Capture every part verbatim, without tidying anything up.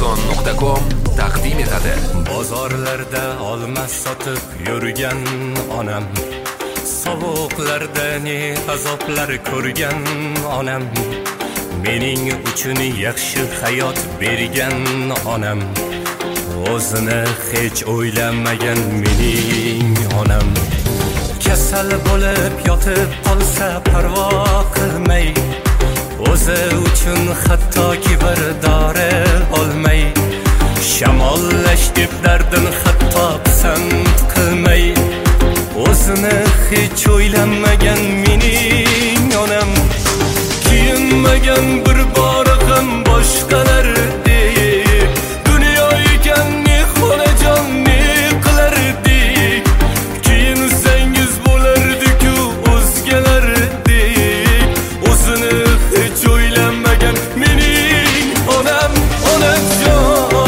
arzon nuqta com taqdim etadi. Bozorlarda olma sotib yurgan onam, sovuqlarda ne azoblar ko'rgan onam, mening uchun yaxshi hayot bergan onam, o'zini hech o'ylamagan mening onam, kasal bo'lib yotib qolsa parvo qilmay, o'zi uchun hattoki bir dori olmay, shamollash deb dardin hatto pisand qilmay, o'zini hech o'ylamagan mening onam, kiyinmagan bir bor ham boshqalar deyib, dunyo ekan ne xonajon ne qilardik, kiyinsangiz bo'lardi-ku o'zgalar deyib, o'zini hech o'ylamagan mening onam, onajon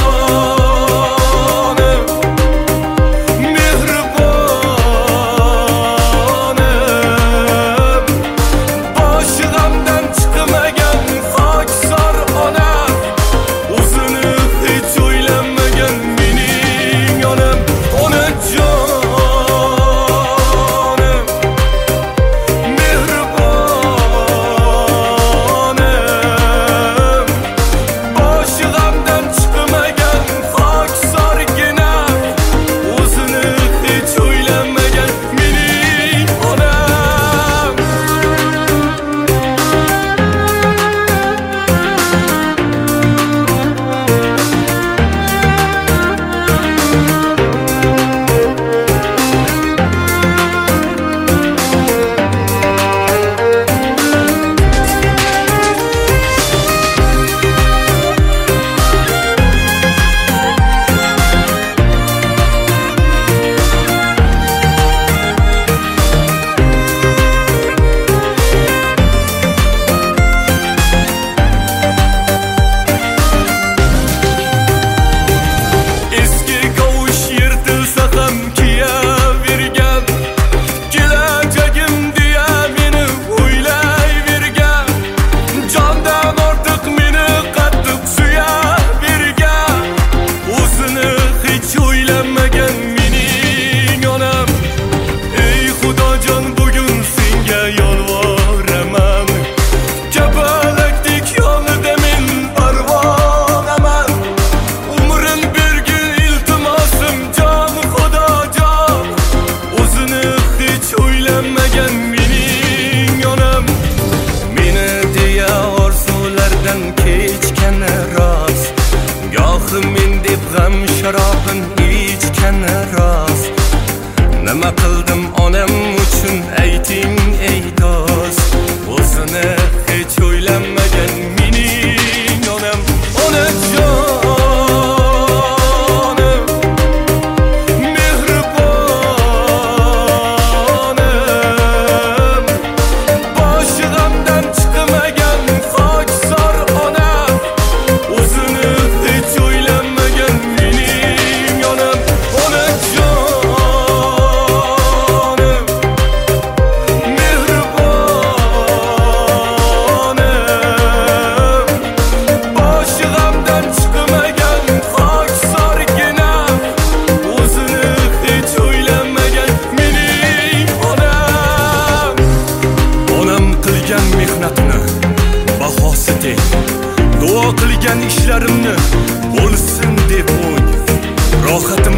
sharobin ichgan rost, nima qildim onam uchun ayting ey do'st, o'zini hech o'ylamagan mening onam, onajon duo qilgan ishlarimni bo'lsin deb o'y, rohatim